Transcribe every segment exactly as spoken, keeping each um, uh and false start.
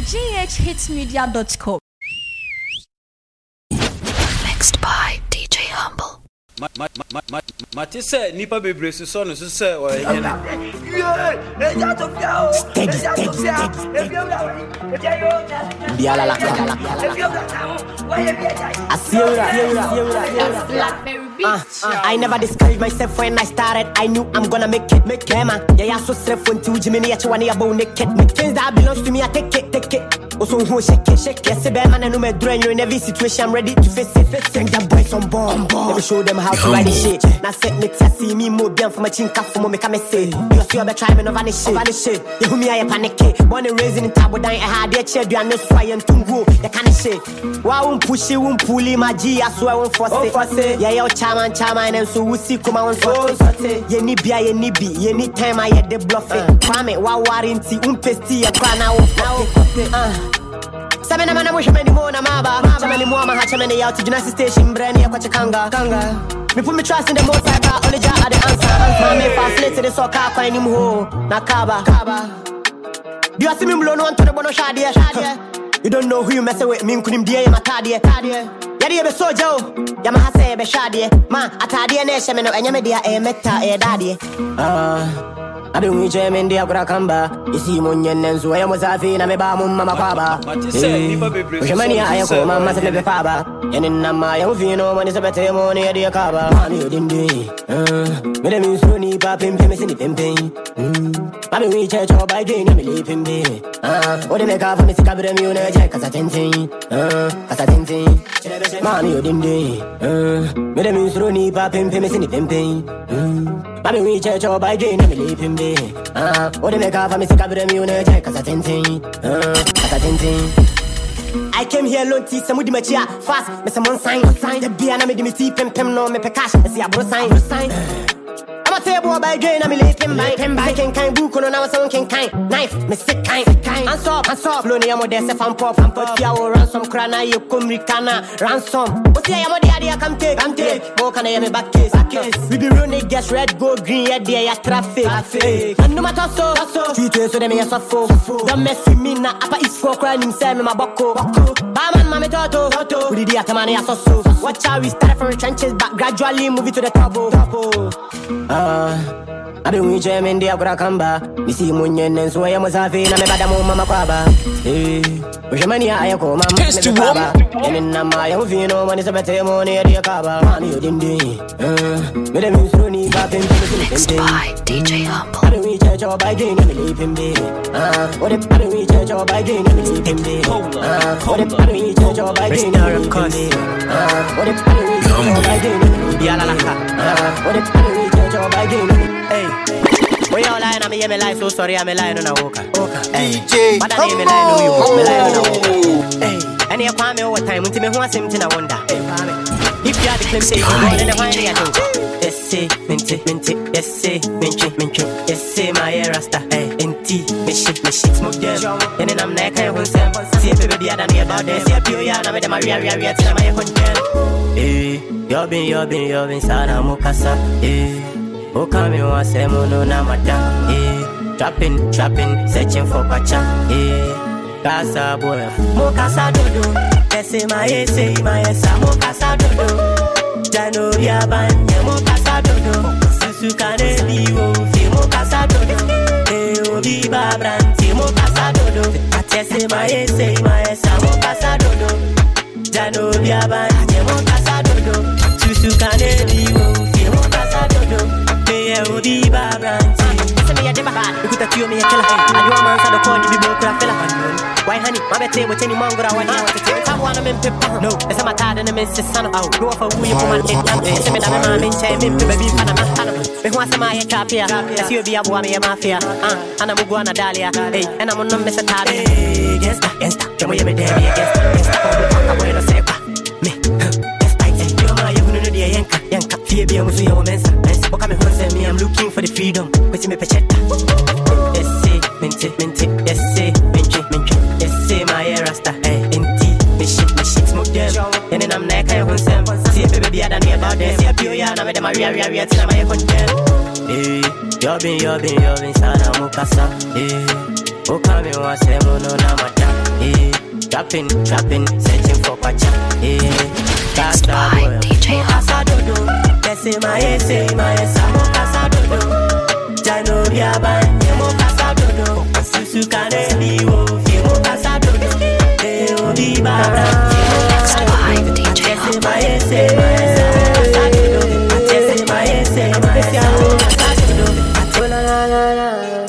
g h hits media dot com. Mixed by D J Humble. Ma ma ma ma ma ti say nipa bebre so so no so say o yen. Steady, steady, steady. Biala la la. Asiura, asiura, Blackberry Beach. Uh, I never discouraged myself when I started. I knew I'm gonna make it, make it, man. Yeah, yeah, so stressed when two Jimmy ya chwani ya bone naked. Things that belongs to me, I take it, take it. Also, who shake it, shake it. Yes, bear man, I know me drain you in every situation. I'm ready to face it, face it. Bring them boys on board. Let me show them how to ride this shit. Now set me to see me more bien for my chin cap for me make a message. You see I be trying me over this shit, over this shit. You who me I panic. Born and raised in Tabo down, I had their chair, do I know sway and tungo, the kind of shit. Why won't push it, won't pull it, my G, I swear I won't force it. Yeah, yo, chairman, chairman, and so we see come on force it. Ye need be, ye need be, ye need time I had the bluff it. Kwame, why warranty, um pesty, a crown now, now. Seven man, I wish many more, Namaba, many more, my hatchamany out to Genesis Station, Brandy, Quachakanga, Kanga. Me put me trust in the most I got, only jar at the answer. Answer me fast, let's the soccer, I him ho, Nakaba, Kaba. Do you see me blow on to the bono shadia? You don't know who you messing with, me couldn't be a matadia. Yadi be so Joe, Yamaha say be shadia. Ma, Atadia nation, and Yamedia, a meta, a daddy. Ah. I don't wish I'm in the Akrakamba. You see, Munyan and Zoya was a fin, I'm a bam, Mamma Kaba. Germany, I call my master of the Faba. And in Nama, you know, when it's a better money at the Akaba. I'm you didn't do. But I mean, Sony, Papin, Pimming, Pimping. I mean, we church or by Jane, I'm leaping be. Ah, what do they call for me to cover them, you know, Jack, as a tinting. Ah, as a tinting. Mammy, you didn't do. But I mean, Sony, Papin, Pimming, Pimping. I mean, we church or by Jane, I'm leaping be. Ah, what do they call for me to cover them, you know, Jack, as a tinting. Ah, as a tinting. I came here alone, tea, some with my chair, fast, but someone sign, sign the beer, and I made me see pim pim, no, me cash, I see a bro sign, sign. I'm a table by Jane, I'm a late by him by King Kind Book, and I was on King Kind, knife, me sick kind, kind, and soft, and soft, Lonely, I'm a desk, I'm pop, and put your ransom, crana, you come, Ricana, ransom. What's the I'm the idea, come take, come take, more can I have a back case, back case. We be running, gas, red, gold, green, yeah, there, traffic, traffic. And no matter so, so, three days, so they may have so, don't mess with me now, Apa is for crying, himself, my boko, Baman, Mammy Toto, Toto, who did the Atamani, I saw so. Watch how we start from the trenches, but gradually move it to the top, ah. I been with Jam in the Akrakamba. Me see Munyan and so I am a Safi, and I'm a Badamo Mama Kwaba. Eh, Germany, I call Mamma Kaba. And in Namaya, you know, when it's a better money at the Akaba. Mommy, you didn't do. Uh, me the music running back in the Mixed by D J Humble. I been with church or by Jane, I'm leaping be. Ah, what if I been with church or by Jane, I'm leaping be. Ah, what if I been with church or by Jane, I'm leaping be. Ah, what if I been with church or by Jane, I'm leaping be. Ah, what if I been with church or by Jane, hey, we all lying, I'm a me lie, so sorry, I'm a lying on a walker. D J, but I me lie, no, you me lying on a walker. Hey, and you call me over time, until me want something I wonder. If you are the claim, say you more than a wine, I don't. Yes, say, minty, minty, yes, say, minty, minty, yes, say, my hair rasta, hey, and tea, me shit, me shit, smoke them. And then I'm like, I want some, see if baby, I don't know about this. See if you are, I'm with them, I real, real, real, till I'm a content. Hey, you've been, you've been, you've been, Sada Mukasa, hey. Oh, come you want say mono na mata, eh? Trapping, trapping, searching for pacha, eh? Casa boy, mo casa dodo. Ese my ese my esa mo casa dodo. Jano ya banye mo casa dodo. Susu kane biwo fi mo casa dodo. Eh obi babranti mo casa dodo. Ese my ese my esa mo casa dodo. Jano ya banye mo casa dodo. Susu kane biwo fi mo casa dodo. Odi Babranti. Listen me a demba bad. You could have killed me a killer. I do a man for the code to be broke a fella. Why honey? My betting with any mongrel I want to take. I want them in paper. No, it's a matter and a miss son out. No for who you come and take. It's a bit of a man in chain. Baby, fan of my we want some my trap here. As you be a boy, me a mafia. And I'm going to Dalia. Hey, and I'm on no miss a tab. Hey, yes, yes, come with me there. Yes, yes, I'm going to say, me. Yes, I say, you're my young, the Yanka, Yanka, Phoebe, and with your mensa. Me, I'm looking for the freedom. What's me pechetta? Yes, say, minty, minty. Yes, say, minty, minty. Yes, say, my hair rasta. Hey, minty, me shit, me shit, smoke them. And then I'm like, I want some. See if baby, I don't know about them. See if you are, I'm with them, I real, real, real, till I'm a content. Hey, you've been, you've been, you've been, Sada Mukasa. Hey, oh, come you want say, mono na mata. trapping, trapping, searching for kwacha. Yeah, that's the boy. D J Humble. Say my say my samo casadodo. Jano biabanye mo casadodo. Susu kane biwo fimo casadodo. Eh obi bara fimo casadodo. Say my say my casadodo. Say my say my samo casadodo. La la la la.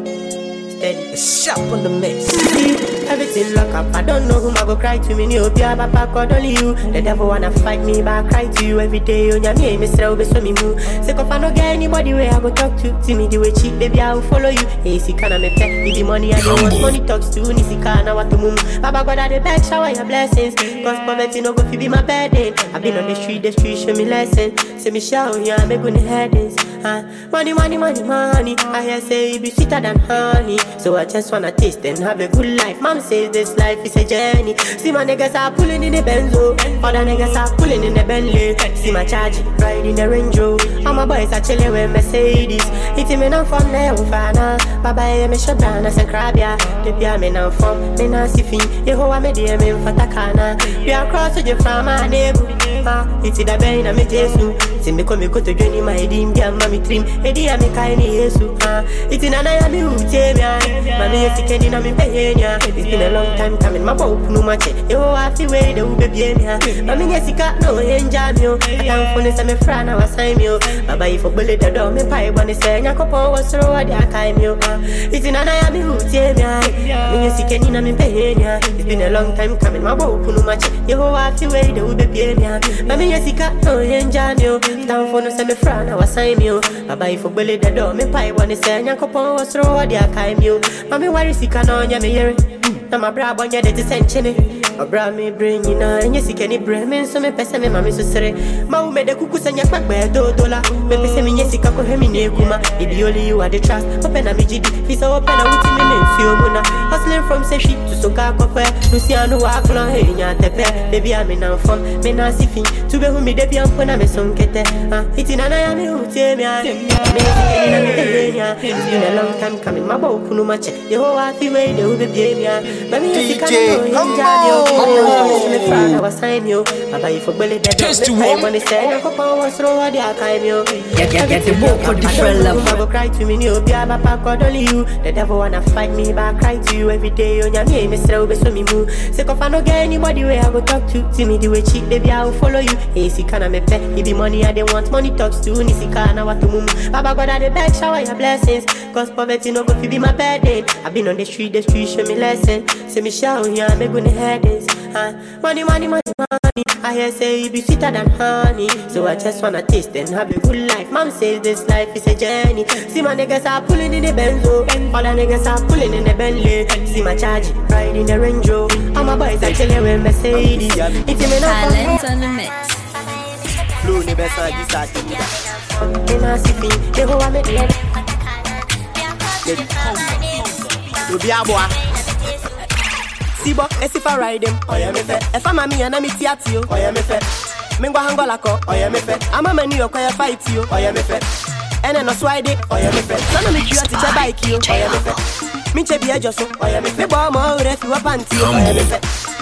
Steady, sharp on the mix. Everything lock up, I don't know whom I go cry to. Me ni obi ababa call only you. The devil wanna fight me, but I cry to you every day. On ya me, me say obi so me move. Say if I no get anybody where I go talk to. See me the way cheap, baby I will follow you. Hey, si kana me pay, with the money I don't want. Money talks to ni si kana what to move. Baba God at the back, shower your blessings. Cause poverty no go fi be my burden. I've been on the street, the street show me lesson. Say me shout, yeah, me good headings. Uh, money, money, money, money. I hear say it be sweeter than honey. So I just wanna taste and have a good life. Mom says this life is a journey. See my niggas are pulling in the Benzo. Other niggas are pulling in the Bentley. See my charge, riding the Range Rover. All my boys are chilling with Mercedes. It's me now from there, Ufana. Baba, I'm a shabana, and crabia. The Pia me now from, me now see fin. You ho, I'm a dear me for Takana. We are crossing you from my neighbor. It's the Bain, I'm a Jesu. See me come, go to journey, my dim, dear mammy trim. Eddie, I'm a kind of Jesu. It's in an I am you, Jamia. Mammy, it's a candy, I'm in Payania. It's been a long time coming, my boat, no much. You have to wait, the baby. Mammy, yes, you got no enjamio. I can't phone, I'm a friend, I was time you. Baba, if you bullet the door, me pipe on the sand, I couple was through at the time you. It's in an I am you, Jamia. Mammy, yes, you can't, I'm in Payania. It's been a long time coming, my boat, no much. You have to wait, the baby. Mammy, yes, you got no enjamio. Down for no semi friend, I was time you. Baba, if you bullet the door, me pipe on the sand, I couple was through at the time you. Mammy, why is he can't on ya, me hear na my bra bonya de tisenchene my bra me bring you na enye sikeni bre me so me pese me mami so sere ma u me de kuku sanya pagbe do dola me pese me nyesika ko hemi ne kuma it be only you are the trust open na me gidi fi so open na wuti me me feel muna hustling from say shit to soka kokwe luciano wa klon he nya tepe baby I me na from me na sifin to be hu me de bi ampo na me sonkete ah itina na ya me utie me a me sikeni na me de nya it's been a long time coming my bow kunu ma che ye ho wa fi we de u be bi me a D J Humble. I was sign you. Baba, if you believe that, just to one. When they say, "I go power through the archive, you get get get the book for different level." I go cry to me, you be a papa call only you. The devil wanna fight me, but I cry to you every day. On your me, me say, "We so me move." Say, if I no get anybody where I go talk to, see me the way cheap, baby, I will follow you. Hey, si kana me pay, it be money I they want, money talks to. Ni si kana what to move. Baba God at the back, shower your blessings. Cause poverty no go fi be my burden. I've been on the street, the street show me lesson. Say me shout, yeah, me good headings. Uh, money, money, money, money. I hear say it be sweeter than honey. So I just wanna taste and have a good life. Mom says this life is a journey. See my niggas are pulling in the Benzo. Other niggas are pulling in the Bentley. See my charge, riding the Range Rover. All my boys are chilling with Mercedes. It's me now. Talent on the mix. Blue ni besa gisa tida. Ina sifi, they go make it. You be a boy. Sibo, if I ride him, oh yeah me fe. If I'm a me and I'm it at you, oh yeah me fe. Mingo hangola ko, oh yeah me fe. I'm a menu, oh yeah fight you, oh yeah me fe. And then no swide it, oh yeah me fe. Son of me cute to bike you, oh yeah me fe. Me che be a josso, oh yeah me fe. Bo mo ref you a panty, oh yeah me fe.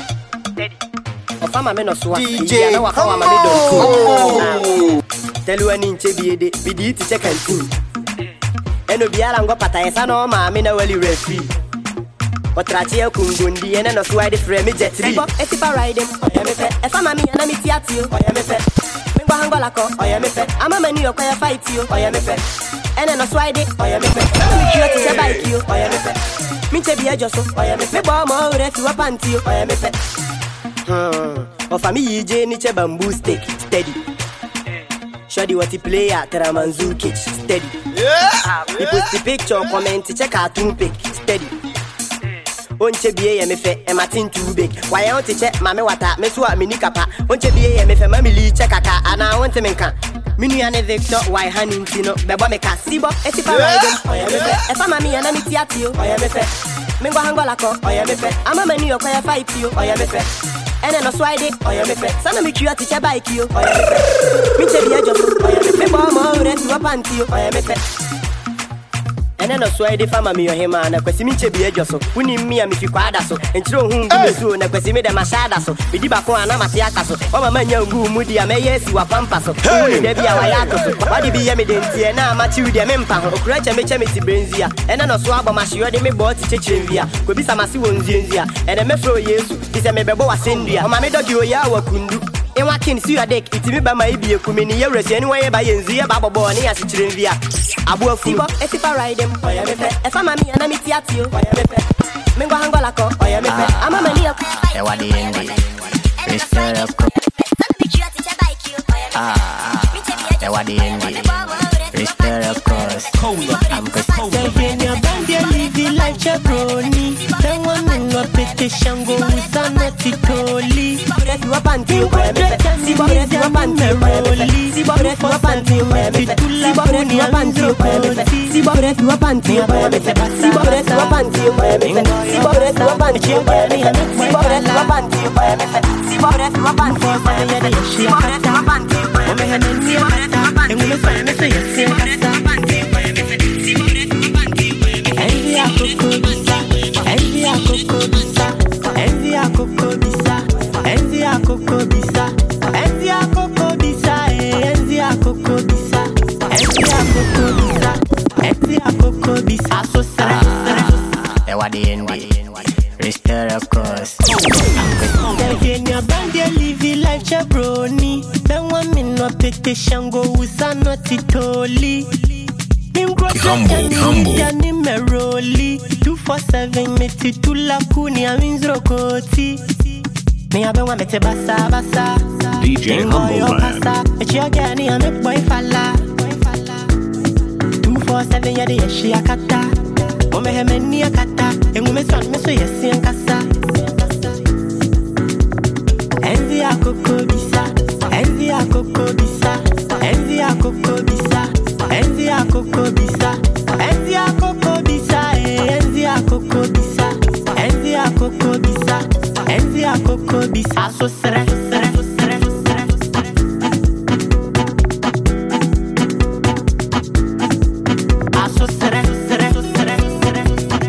If I'm a me no swag, D J Humble. Tell you an inch be de, be de to check and see. And no be a lango pata, yes I know ma, me no really referee. But Ratia Kungundi and no swide frame me jet three. If I ride him, oh yeah me fe. If I'm a me and I'm it at you, oh yeah me fe. Mingo hangola ko, oh yeah me fe. I'm a menu, oh yeah fight you, oh yeah me fe. And then no swide it, oh yeah me fe. Some me cute to bike you, oh yeah me fe. Me che be a josso, oh yeah me fe. Bo mo ref you a panty, oh yeah me fe. Hmm. Of a me J ni che bamboo stick steady. Shoddy what he play at Ramanzu Kitch steady. Yeah. He post the picture, comment, check cartoon pic steady. Onche biye me fe e matin too big. Why I want to check mame wata me so me ni kapa. Onche biye me fe mame li check aka ana want me kan. Minu ane Victor why hani ntino bebo me ka sibo e si parade. Oya me fe e fa mame ya na mi tiatio. Oya me fe. Mingo hangola ko. Oya me fe. Ama mani yo kwa fight you. Oya me fe. Ene no swide it. Oya me fe. Sana mi cute che bike you. Oya me fe. Mi che biye jo. Oya me fe bo mo re tu panty. Oya me fe. And then I swear the family or him and a Quesimiche be a josso. We need me and if you quad so and throw whom to soon and Quesimi de Machada so. We did back on Amatiaka so. Oh, my man, you moody, I may yes, you are pampas so. There be a Wayato. Why did be evident here now? Machu de Mempa or Crutch and Mechamity Benzia. And then I swab my shoe, they may bought to Chechivia. Could be some Masiwunzia. And a Metro yes, is a Mebo Asendia. My dog you are Kundu. And what can see your deck? It's me by my beer, Kumini, Yeres, anyway by Yenzia, Baba Bonnie as a Chilvia. Abu Fibo, as if I ride them, or I am if I'm a me and I'm at you, or I am Mingo Hangolaco, or I am I'm a Malia. I want the end. Mister Ah, I want the end. Mister Of course, I'm going to bring your band, you live the life, jabroni. Then one in a petition go with a naughty tolly. See what panty you wear me, see what you panty you wear me, see what you panty you wear me, see what you panty you wear me, see what you panty you wear me, see what you panty you wear me, see what you panty you wear me, see what you panty you wear me, see what you panty you wear me, see what you panty you wear me, see what you panty you wear me, see what you panty you wear me, see what you panty you wear me. Envy a coco bisa, envy a coco bisa, envy a coco bisa, envy a coco bisa, envy a coco bisa, envy a coco bisa, envy a coco bisa, envy a coco bisa. So sere sere. They want the envy, Mister Of course. Then your band you live your life jabroni. Then one me no petition go with a naughty tolly. Humble, humble. two four seven me ti tula kuni a minzro koti. Me abe wa me te basa basa. D J Humble Man. It's your gani a me boy falla. two four seven ya de yeshi akata. O me he me ni akata. Engu me son me so yesi ankasa. Envy a coco bisa. Envy a coco bisa. Envy a coco bisa. Envy a coco bisa, envy a coco bisa, envy a coco bisa, envy a coco bisa, envy a coco bisa. So sere sere sere sere. So sere sere sere sere.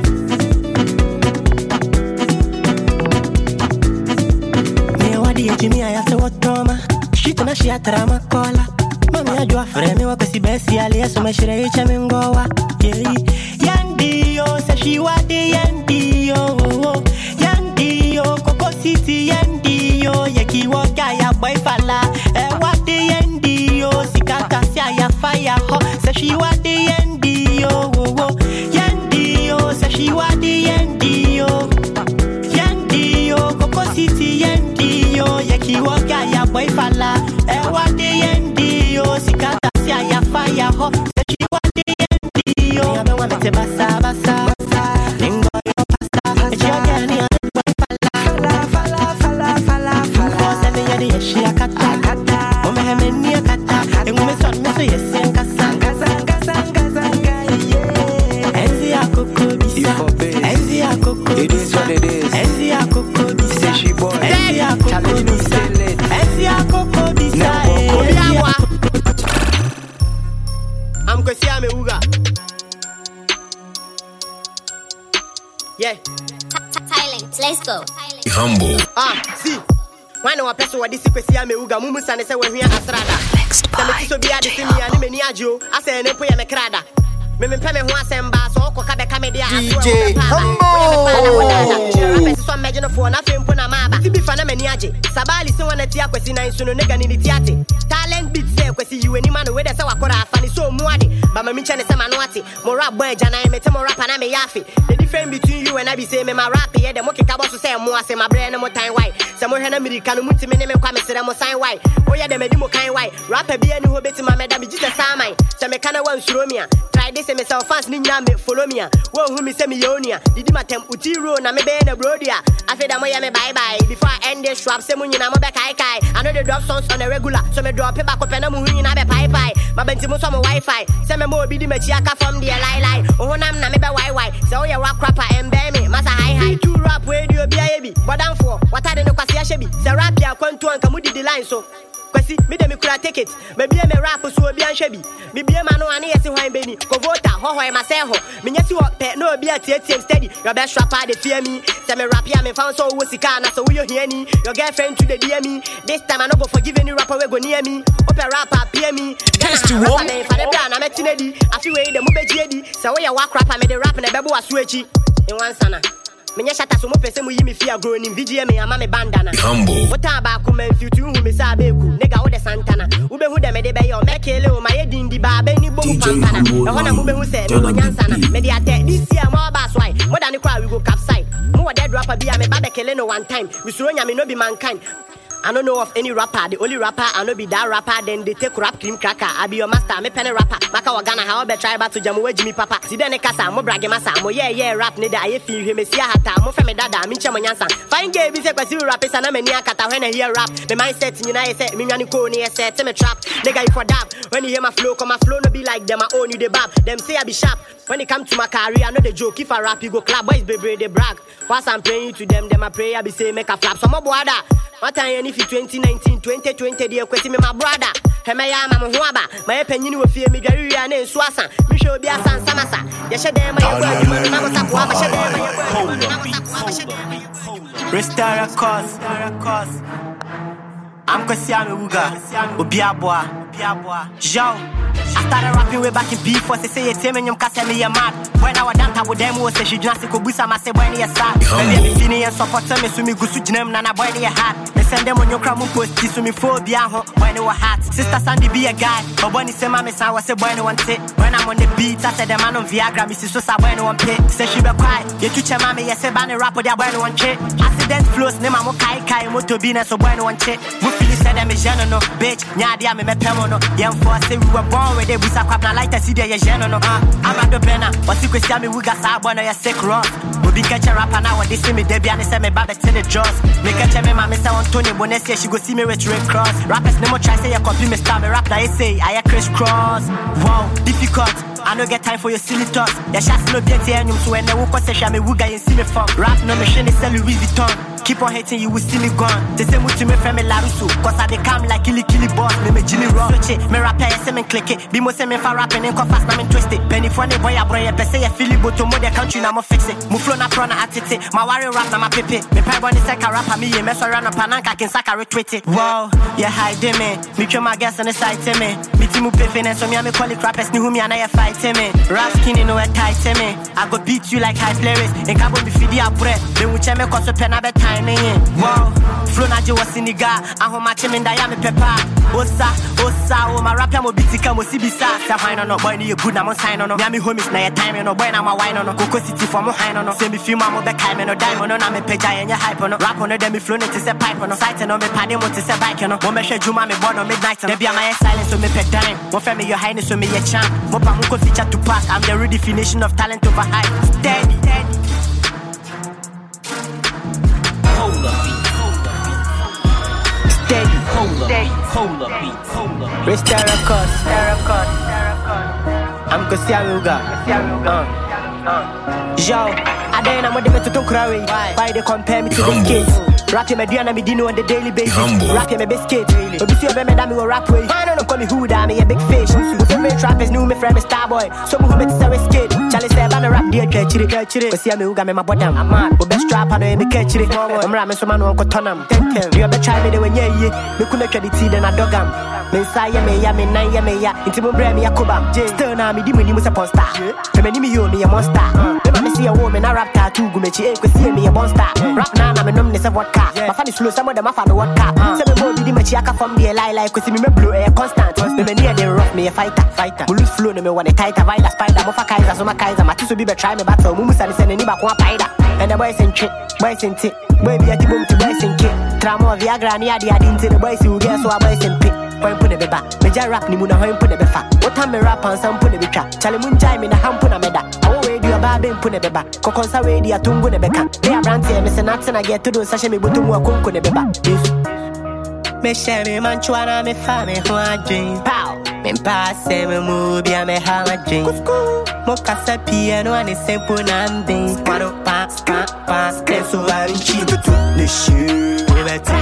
Me wadi ya Jimmy ayate watoma, shit na shi atrama kola. Mami ajua frame wa kwesi besi aliyesu meshire icha mingowa. Yeah, yandi yo se shi wadi yandi yo. Yandi yo koko city yandi yo. Yeki woka ya boy fala. Eh wadi yandi yo sikata siya ya fire ho. Se shi wadi yandi yo. Yandi yo se shi wadi yandi yo. Yandi yo koko city yandi yo. Yeki woka ya boy fala. Eh wadi yandi sikata siya ya fire ho. Se she want the end yo. Me abe wa me te basa basa. Ningo yo pasta. It's your girl ni a fala fala fala fala fala. Four seven ya de yeshi akata. O me he me ni akata. Engu me son me so yesi ankasa. Zanga zanga zanga yeah. Envy a coco bisa. Envy a coco bisa. It is what it is. Envy a coco bisa. Say she boy. Envy a coco bisa. Envy a coco bisa. I'm going to see me uga. Yeah. Silence, let's go. Humble. Ah, see. Why no person what this is me uga mumu sane se we hia astrada. Se me so bia de se mi ani meni ajo. Ase ne po ya me krada. Me me pɛ me ho asɛm ba so ko ka be ka me dia aso D J Humble. Chira so imagine for na fempo na maba. Ti bi fa na mani age. Sabali se wona ti akwasi nan so no nega ni tiate. Talent beat say kwasi you ani ma no we de se wakora afa ni so mu ade. Ba ma mi nche ne se ma no ate. Mo rap boy jana me te mo rap na me yafe. The difference between you and I be say me ma rap here de mo keka boss say mo ase ma bre ne mo time why. Se mo hwe na America no mutimi ne me kwa me sere mo sign why. O ya de me di mo kan why. Rapper bi ani ho beti ma me da me jita samai. Se me kana wan suro mi a. Try this me self fans ni nya me follow me a. Wo hu mi se me yonia. Didi matem utiro na me be na brodia. Afeda mo ya me bye bye. Before I end this rap se mo nyina mo be kai kai. I know they drop songs on a regular. So me drop it back up na mo hu nyina be pai pai. Ma benti mo so mo wifi. Se me mo obi di me chiaka from the lie lie. O honam na me be why why. Se o ya rap rapper and be me. Masa high high two rap we di obi a bi. Bodan for. What are the no kwase a shebi. The rap ya kwantu anka mudi the line so. Kwasi me dem kura take it. Me bia me rap so obi an shebi. Me bia ma no ane yesi hwan beni. Ko vota ho ho e ma se ho. Me nyesi wo pe no obi atietie steady. Your best rapper dey fear me. Say me rap ya me found so wo sika na so wo hear me. Your girlfriend to the D M me. This time I no go forgive any rapper we go near me. Open rapper peer me. Test you one. Me fa the plan na me tinedi. Afi we dem obeji edi. Say we ya wak rapper me the rap na bebo asu echi. In one sana. Me nya shata so mo pese mo yi me fear grow in video me ama me bandana. Humble. What about come and future who me sa beku. Nigga wo de Santana. Ube hu de me de be yo make ele o my dindi ba be ni bomu pampana. E ho na mo be hu se me no nyansana. Me de ate this year mo ba swai. More than the crowd we go capside. Mo wa dead rapper be a me ba be kele no one time. We suro nya me no be mankind. I don't know of any rapper. The only rapper I know be that rapper. Then they take rap cream cracker. I be your master. Me penny rapper. Maka wagana how be try to jamu we Jimmy Papa. Si dene kasa mo brage masa. Mo yeah yeah rap ne da ye feel he me sia hata. Mo fe me dada mi nche mo nyansa. Fine girl be say kwasi rap is na me ni akata when I hear rap. Me mindset nyina ye say me nyani ko ni ye say te me trap. Nigga you for dab. When you hear my flow, come my flow no be like them. I own you the bab. Them say I be sharp. When it come to my career, I know the joke. If I rap, you go clap. Boys baby they brag. Once I'm praying to them, them I pray I be say make a flap. So mo boada. What time if you twenty nineteen, twenty twenty, dear question me my brother. Hey, my yama, Huaba, my opinion will fear me, Gary and Swassa. Me show be a son, Samasa. Yes, I damn my Restore a cause, cause. I'm Kosiano Uga, Ubiabwa, Biabwa, Joe. I started rapping way back in B four, they say it's him and you can't tell me you're mad. When I was done, I would them was say she just go busa, I say, when you're sad. Baby, Fini and support me, so me go to Jinem, Nana, boy, you're hot. They send them on your cramu post, so me phobia, when they were hot. Sister Sandy be a guy, but when he say, Mammy, I was a boy, no one take. When I'm on the beat, I said, the man on Viagra, Missus Sosa, boy, no one pay. Say she be quiet, you teach your mammy, yes, a banner rapper, they're boy, no one check. Accident flows, name I'm okay, Kai, Motobina, so boy, no one check. Mufili said, I'm a general, bitch, Nyadia, me, me, pemono, young for say we were born with it, we saw crap, now like to see the general, I'm at the banner, but you could see me, we got Sabon, or your sick rock. We be catch a rapper now, they see me, they be and they say me, Babette in the jaws. Me catch a me, my Mister Antonio Bonessia, she go see me with Red Cross. Rappers no more try say, you copy me, star me rap, now you say, I a crisscross. Wow, difficult. I no get time for your silly talks. Your shots no be at any so when they walk on session, me wuga and see me from. Rap no machine, they sell Louis Vuitton. Keep on hating, you will see me gone. They say me to me from me Larusso, cause I they come like killy killy boss, me me Jimmy Rock. Switch it, me rap I say me click it. Be mo say me for rapping and come fast, now me twist it. Penny funny boy, I boy, I say I feel it, but to more the country, now me fix it. Mo flow na prona at it, my warrior rap na my pepe. Me pay bunny second rapper, me ye mess around a pananka, can sack a retweet it. Wow, yeah, hide me. Me kill my guess on the side to me. Me team up pay and so me, I me call it rappers, ni who me and I fight to me. Rap skinny no tight to me. I go beat you like high players. And cabo be feed ya bread. Then we check me cause a pen a bit time in. Wow, flow na je was in the guy. I hold my chim in Diami Pepper. Osa, Osa, oh my rap mo bitika mo sibisa. Sa fine no boy ni good na mo sign no. Me homies na your time no boy na my wine no. Coco City for mo high no. Say me feel my mo back time no diamond no na me page and your hype no. Rap on them me flow to say pipe no. Sight no me paddy mo to say bike no. Mo me share juma me board no midnight no. They be my silence so me pet time. Mo fe me your highness so me your champ. Mo pa mo ko feature to pack. I'm the redefinition of talent over hype. Steady, steady. Hold up, beat. Steady, Hold up, steady. beat. Hold up, beat. Hold up, beat. Restore a cause, record. I'm Kosianuga. Uh, Yo, I then I'm with the Tunkurawi. Why they compare me to the kids? Rapping my Diana Medino on the daily basis. Rapping my biscuit. But you see a man that me go rap way. I don't know, call me who that me a big fish. With every trappers knew me friend me Starboy. So who met to skid. Charlie said, I'm a rap dear catch it, catch it. But see me who got me my bottom. I'm mad. But best trap, I know me catch it. I'm ramming some man who got tonam. You ever try me the way yeah, me couldn't credit tea then I dog am. Me say me ya, me nine ya, me ya. Into my brain me a kubam. Still now me di me di me a star. Me me you me a monster. Me see a woman a rap tattoo. Go me chi, go see me a monster. Rap now na me nom ne se vodka. My fan is slow, some of them a fan vodka. Say me boy di me chi aka from the lie like. Cause see me me blow air constant. Me me near the rough me a fighter, fighter. Bullet flow no me want a tighter, viler spider. Mo fa kaiser, so my kaiser. My tiso be be try me battle. Mumu sa ni send ni back one spider. And the boys in trick, boys in tick. Baby at the boom to boys in kick. Tramo Viagra ni adi adi into the boys who get so a boys in pick. When put a beba, Meja rap ni muna home put a befa. What time me rap and some put a betra. Charlie Munjai me na ham put a meda. I won't wait you a baby put a beba. Kokonsa radio tungu ne beka. They are brandy and Miss Nathan I get to do sashimi butu mua kunku ne beba. Me share me manchuana me fame who I dream. Pow! Me pass me movie and me have a dream. Moka sa piano and it's simple and things. Pano pass, pass, pass. Then so I'm cheap to the shoe.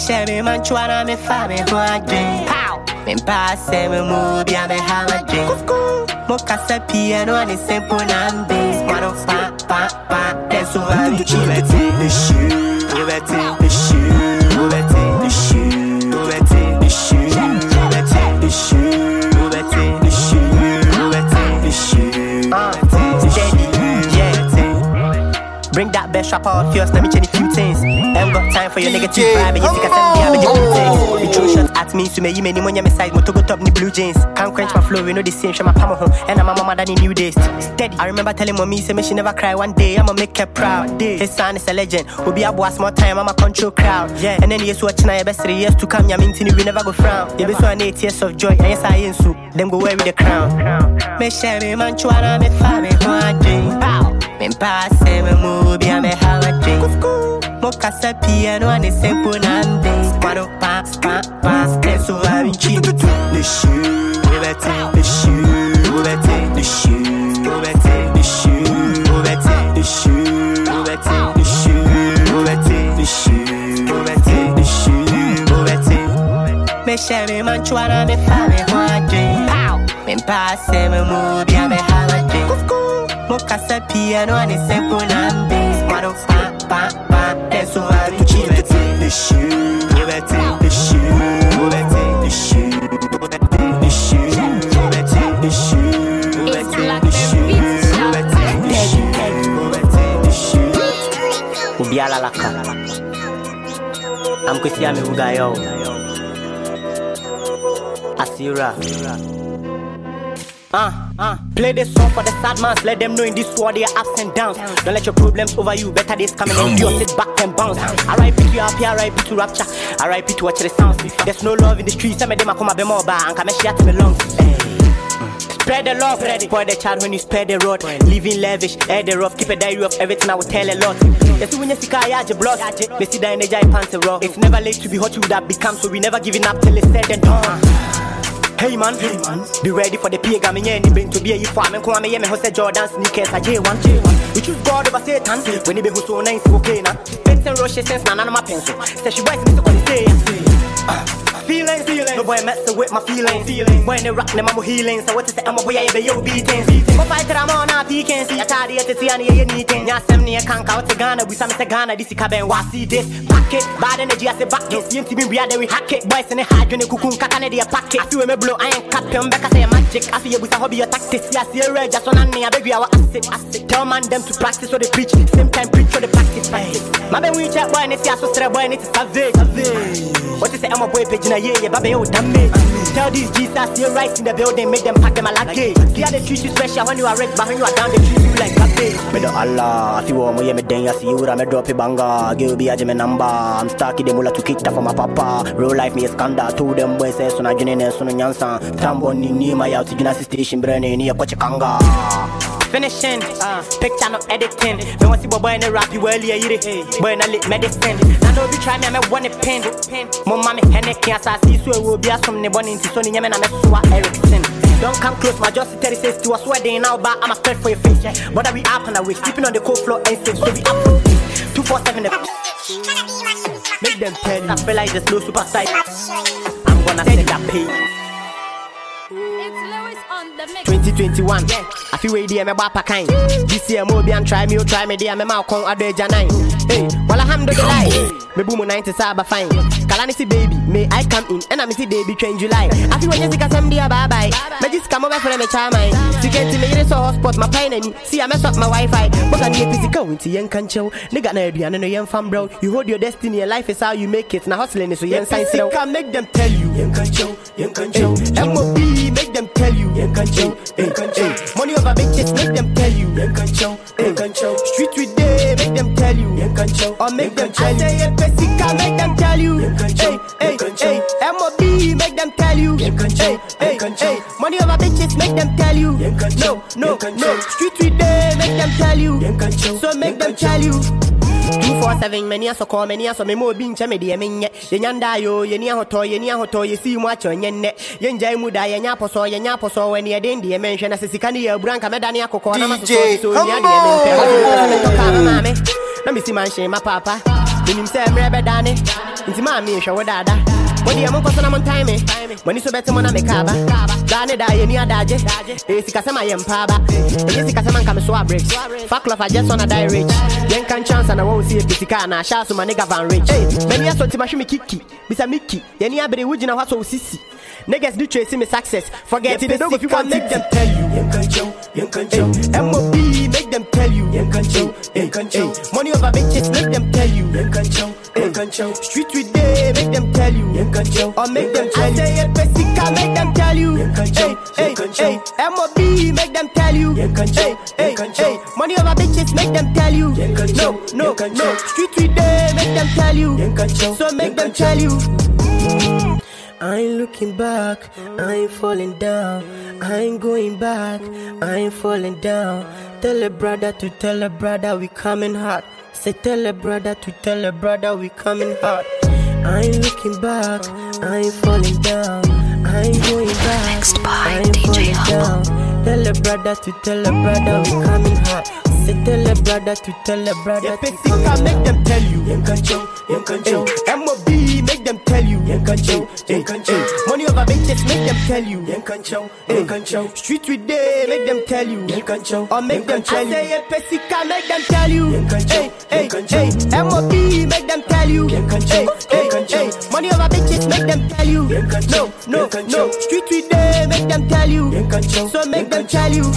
share me man chwana me fa me ho adwen. Pow. Me pass me move ya me ha adwen. Mo kasa piano and simple and bass. Mano pa pa pa. That's so I be chillin' the shoe. Move it the shoe. Move it the shoe. Move it the shoe. Move it the shoe. Move it the shoe. Move it the shoe. Ah, steady, yeah. Bring that best rap out first, let me change a few things. Ain't got time for your negative vibe, you think I send me a bit of things. You throw shots at me, so me you many money on my side, mo to go top ni blue jeans. Can't quench my flow, we know the same, show my palm home. And I'm a mama than in new days. Steady, I remember telling mommy, say me she never cry one day, I'ma make her proud. His son is a legend, we'll be a boss more time, I'm a control crowd. Yeah, and then years watching I best three years to come, ya mean we never go frown. You be so an eight years of joy, and yes I ain't so, them go away with the crown. Me share me man chwana me fa me ho adwen. Pow. Me pass me move ya me ha adwen. Mo kasa piano and simple and bass. Mano pa pa pa. So I be cheap to the shoe. Move it the shoe. Move it the shoe. Move it the shoe. Move it the shoe. Move it the shoe. Move it the shoe. Move it the shoe. Move it. Me share me man chwana me fa me ho adwen. Pow. Me pass me move ya me ha adwen. Mo kasa piano and simple and bass. Mano pa pa pa. That's so I be cheap to the shoe. Move it the shoe. Move it the shoe. Move it the shoe. Move it the shoe. Move it the shoe. Move it the shoe. Move it the shoe. Ubiala laka. I'm Kwesi Ame Ugayo. Asira. Uh, uh, play this song for the sad mans. Let them know in this world there are ups and downs. Don't let your problems over you. Better days coming and you sit back and bounce. R I P to happy, R I P to rapture, R I P to watch the sounds. There's no love in the streets. Some of them are come a bit more bad and come and share to me lungs. Spread the love, ready for the child when you spread the road. Living lavish, air the rough, keep a diary of everything I will tell a lot. You see when you see car, you blood. They see that in the giant pants raw. It's never late to be hot, you that become, so we never giving up till it's said and done. Hey man, hey man, be ready for the P A me any bring to be a farm and come me me hose Jordan sneakers a J one J one. We choose God over Satan when he be so nice okay na. Pens and rushes sense na na my pencil. Say she boys me so can say. Feelings, feelings. No boy mess with my feelings. Feelings. When they rock them I'm healing. So what is the I'm a boy I be yo beatings. Go fight I'm on a pecan. See I tell you to see any anything. Ya sem near can't out to Ghana. We some to Ghana. This is cabin wa see this. Pack it. Bad energy I say back it. See him we are there we hack it. Boys in the hard when the cuckoo kakane they pack it. I see me blow I ain't cut him back I say magic. I see you with a hobby your tactics. Yeah see red just on me I beg you our asset. Asset. Tell man them to practice or they preach. Same time preach or they practice. My ben we chat boy and it's ya so straight boy and it's savage. What is the I'm a boy page na yeah, yeah, baby, oh, damn me. Tell these Jesus, you're right in the building, make them pack them a luggage. See how they treat you special when you are red, but when you are down, they treat you like cabbage. Bedo Allah, if you want me, me then I see you, I'm a drop a banger. Give me a jam number. I'm stuck in the mula to kick that for my papa. Real life, me a scandal. Told them boys, so na jine so na nyansa. Tambo ni ni my out to gymnastic station, brand ni a koche kanga. Finishing, uh, picture no editing. Me want see boy in the rap, you well yeah, boy in a lit medicine. I know you try me, I want a pen. Mama me Henneke, as I see so it will be a some nebon into Sony Yemen and Mesua Erickson. Don't come close, my just thirty says to us wedding now, but I'm a threat for your face. But I be up and away, sleeping on the cold floor and say, so we up. two four seven Make them tell you, I feel like there's no super side. I'm gonna send that pay. It's Lewis on the mix. twenty twenty-one, I feel way there, my bapa kind. This year, Mobi and try me, try me, dear, my mouth con Adeja nine. Hey, well, alhamdulillah, me boom ninety saba fine. Calamity baby, may I come in, and I'm see baby train July. I feel when you see a some dear bye bye. Me just come over for me charm mine. To get to me, it's a hotspot, my pain and see, I mess up my Wi Fi. But I need physical into young cancho. Nigga, no idea, no young fam bro. You hold your destiny, your life is how you make it. Now hustling is so young science. Can make them tell you, young cancho, young cancho. M O B, make them tell you, young cancho, young cancho. Money over bitches, make them tell you, young cancho, young cancho. Street with day, make them tell you, young cancho, or make them tell you. I say a Pesica, make them tell you, hey, hey, hey. M O B, make them tell you, hey, hey, hey. Money over bitches, make them tell you, no, no, no. Street with day, make them tell you, so make them tell you. two four seven many aso call many aso me mo bi nche me de menye ye nyanda yo ye ni ahoto ye ni ahoto ye si mu acho nyenne ye njai mu da ye nya poso ye nya poso we ne de de menhwe na sesika ne ya buranka me da ne akokọ na maso so so ni ade me mpe to ka mama me na me si man she ma papa Minim say me be dane. Inti ma me hwe dada. When you am ko na mon time me. When you so better na me kaba. Dane da ye ni adaje. E sika se ma ye mpaba. E sika se man ka me so break. Fuck love I just wanna die rich. Yen can chance and I won't see a pitika na sha so my nigga van rich. Hey, many aso ti ma hwe me kiki. Bisa Mickey. Ye ni abere wugina hwa so sisi. Niggas do trace me success. Forget it, they don't go if you want make them tell you. Yen can show, yen can show. M O B make them tell you. Yen can show, yen can show. Money over bitches make them tell you. Yen can show, yen can show. Street with day make them tell you. Yen can show, or make them tell you. I say a Pesica make them tell you. Yen can show, yen can show. M O B make them tell you. Yen can show, yen can show. Money over bitches make them tell you. Yen can show, no, no, no. Street with day make them tell you. Yen can show, so make them tell you. I ain't looking back, I ain't falling down, I ain't going back, I ain't falling down. Tell a brother to tell a brother we coming hot. Say tell a brother to tell a brother we coming hot. I ain't looking back, I ain't falling down, I ain't going back, Mixed by I ain't D J falling down. Tell a brother to tell a brother we coming hot. Say tell a brother to tell a brother yeah, to come make them tell you. Yen can show, yen can show. M O B make them tell you. Yen can show, yen can show. Money over bitches make them tell you. Yen can show, yen can show. Street with day make them tell you. Yen can show, or make them tell you. I say a Pesica make them tell you. Yen can show, yen can show. M O B make them tell you. Yen can show, yen can show. Money over bitches make them tell you. Yen can show, no, no, no. Street with day make them tell you. Yen can show, so make them tell you.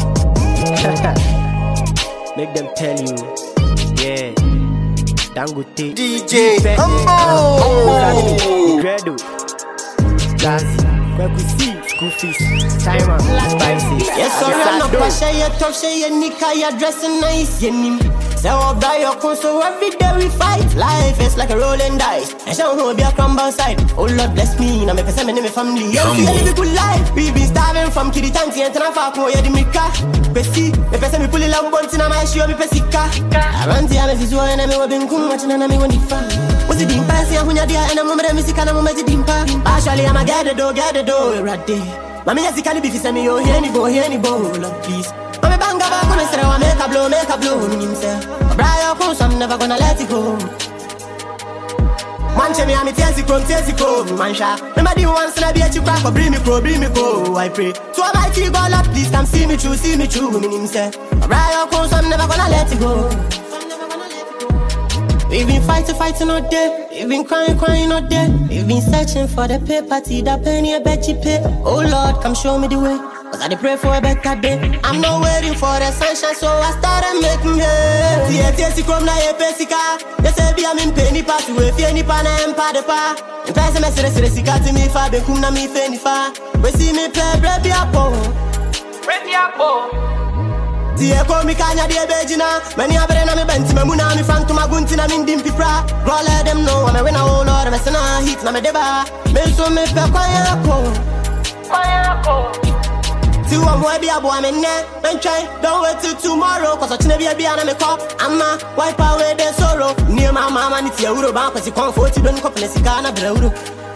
Make them tell you, yeah. Dangote, D J Humble, Gredo, Gazi, Kwekusi, School Fees, Timer, Spices. Yes, sorry, I'm not pressure. You talk, say you nika, you dressing nice, you nim. Say what buy your console every day we fight. Life is like a rolling dice. I shall hold be a crumble side. Oh Lord bless me, now me person me my family. Yes, we live a good life. We been starving from kitty tanty and tana fuck more. Yeah, the mika. Pesi, me person me pull it long bunch in my shoe me pesika. I run to me this one and me we been cool watching and me when the fan. Was it dimpa? See when you there and I'm me the music and I'm me the dimpa. Actually I'm a get the door, get the door right there. Mami yes can be fi say me yo hear me go, hear me go, Lord please. I'm a banga back when I say I make a blow, make a blow. Me himself, Brian Coons, I'm never gonna let it go. Man, me, I'm a tears, come, tears, come, man, sha. Remember the ones that be at you crack, bring me, go, bring me, go. I pray to Almighty God, Lord, please come see me through, see me through. Me himself, Brian Coons, I'm never gonna let it go. We've been fighting, fighting all day. We've been crying, crying all day. We've been searching for the paper, tea, that penny, I bet you pay. Oh Lord, come show me the way. Cause I pray for a better day. I'm not waiting for the sunshine, so I started making hay. Tia tia si come na ye pesika. They say be I'm in penny pass away. Fi any pa na empa de pa. In person me say say sika ti me fa. Ben kum na me fe ni fa. We see me play brebi apo. Brebi apo. Tia ko mi kanya de bejina. Many abere na me benti me muna mi fan to magunti na min dim pipra. Go let them know I'm a winner, oh Lord. Me say na hit na me deba. Me so me pe kwanya apo. Kwanya apo. See one boy be a boy me ne. Men try, don't wait till tomorrow. Cause I chine be a be an me call. I'ma wipe away the sorrow. Near my mama ni tia uro bank. Cause you comfort you don't couple si kana brewro.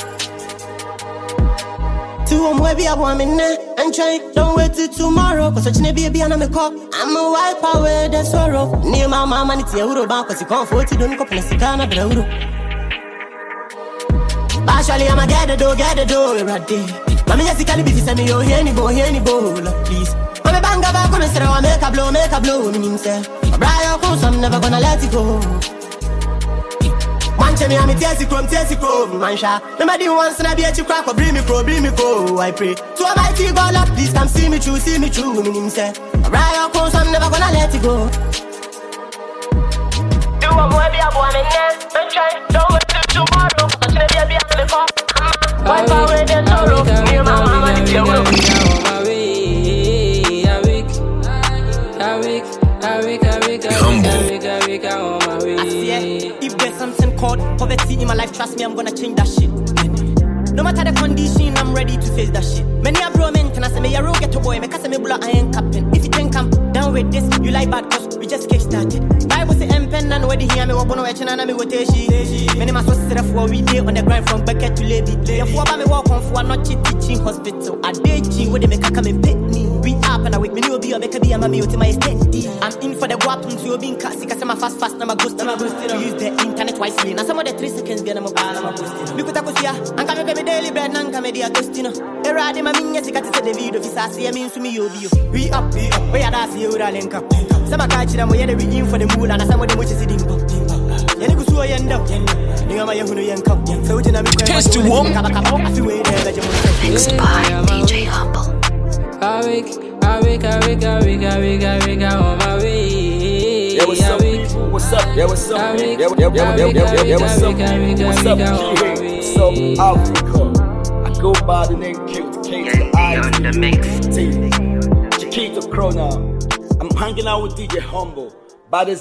See one boy be a boy me ne. Men try, don't wait till tomorrow. Cause I chine be a be an me call. I'ma wipe away the sorrow. Near my mama ni tia uro bank. Cause you comfort you don't couple si kana brewro. Actually I'ma get the door, get the door right there. Mami yes can be say me yo hear me go, hear me go, Lord please. Mami banga back when I say I make a blow, make a blow. Me himself, Brian Coons, I'm never gonna let it go. Man me I'm a tears come, tears come, man sha. Remember the ones that be at you crack, bring me go, bring me go. I pray to Almighty God, Lord please come see me through, see me through. Me himself, Brian Coons, I'm never gonna let it go. Do one more be a boy me next, men try, don't wait till tomorrow. Cause I be a be a me call. Wipe away the sorrow. Me and my mama need to go. If there's something called poverty in my life, trust me, I'm gonna change that shit. No matter the condition, I'm ready to face that shit. Many a bro men can I say me a road get to boy, me cause me bula I ain't capping. If you think I'm down with this, you like bad cause we just get started. Bible say empen and where the hear me wabono etchen and me wote she. Many my so serve for we day on the grind from bucket to lady. Therefore ba me walk on for not teaching hospital. I did G where they make a come and pick me. We up and I wake Me know be a better be a mammy to my estate. I'm in for the weapons, you're being classic. I say my fast, fast, I'm a ghost, I'm a ghost. You use the internet wisely. Now some of the three seconds, be I'm a ball, I'm a ghost. Because I could see, I'm coming to me daily bread, and come to the Agostino. The ride in my minions, you got to say the video, if I see a means to me, you'll be. We up, we up, we are that's you, link up. Some of catch them, we're in for the moon, and some of them which is sitting up. You go to a end up, you know my young young cup. So, you know, Mixed by D J Humble. I wake, I wake, I wake, I wake, I wake, I wake, I'm on my way. Yeah, what's up, people? What's up? Yeah, what's up? Yeah, yeah, yeah, yeah, yeah, yeah, what's up? What's up, G-Hay? South Africa. I go by the name Cute K to I on the mix. Chiquito Corona. I'm hanging out with D J Humble. Baddest